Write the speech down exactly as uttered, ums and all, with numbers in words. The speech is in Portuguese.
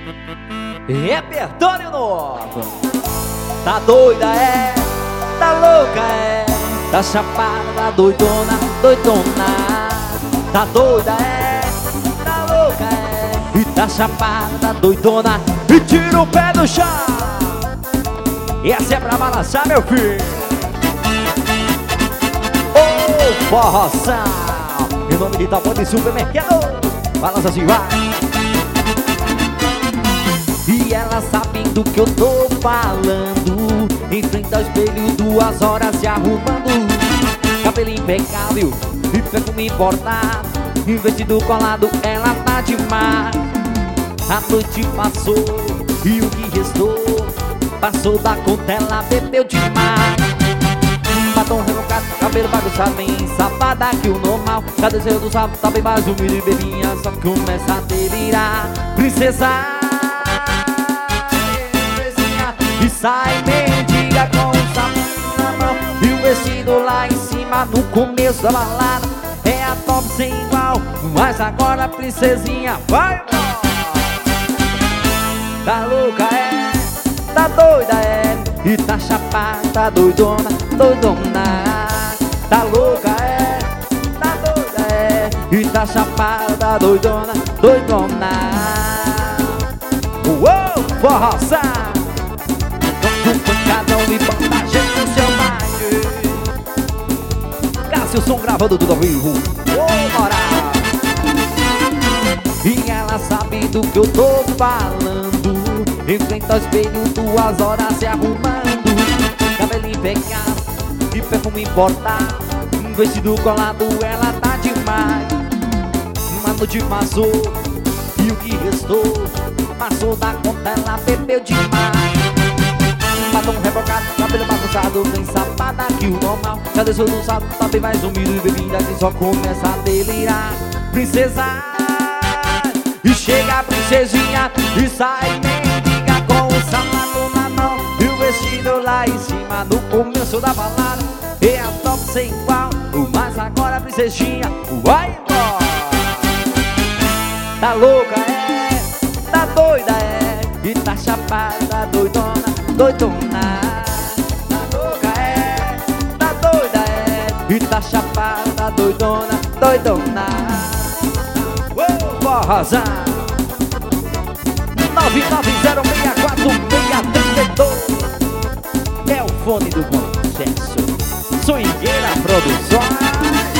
Repertório novo. Tá doida é, tá louca é, tá chapada, tá doidona, doidona. Tá doida é, tá louca é, e tá chapada, tá doidona. E tira o pé do chão. E essa é pra balançar, meu filho. Ô, oh, forroção. Em nome de Talbot de Supermercado. Balança assim, vai. E ela sabendo que eu tô falando, em frente ao espelho, duas horas se arrumando. Cabelo impecável e perfume importado, e vestido colado, ela tá demais. A noite passou e o que restou passou da conta, ela bebeu demais. Batom rebocado, cabelo bagunçado, bem safada que o normal. Cadê seu do sábado, tá bem mais humilde e bebinha, só começa a delirar. Princesa e sai mendiga com o sapato na mão e o vestido lá em cima no começo da balada. É a top sem igual, mas agora a princesinha vai embora. Tá louca é, tá doida é, e tá chapada, tá doidona, doidona. Tá louca é, tá doida é, e tá chapada, tá doidona, doidona. Uou, forroção. Pancadão e bota gente no seu baile. Cássio Som gravando tudo ao vivo. Ô, moral. E ela sabe do que eu tô falando, em frente ao espelho, duas horas se arrumando. Cabelo impecável e perfume importado, um vestido colado, ela tá demais. Uma noite passou e o que restou passou da conta, ela bebeu demais. Batom rebocado, cabelo bagunçado, bem sapada que o normal. Cadê seu não sabe, tá bem mais humilde e bebida que só começa a delirar. Princesa, e chega a princesinha e sai mendiga com o sapato na mão e o vestido lá em cima no começo da balada. É a top sem igual, mas agora a princesinha vai embora. Tá louca é, tá doida é, e tá chapada, doidona, doidona. Tá louca é, tá doida é, e tá chapada, doidona, doidona. Ô, forrozão. Nove nove zero seis quatro seis três dois é o fone do bom sucesso. Swingueira Produções.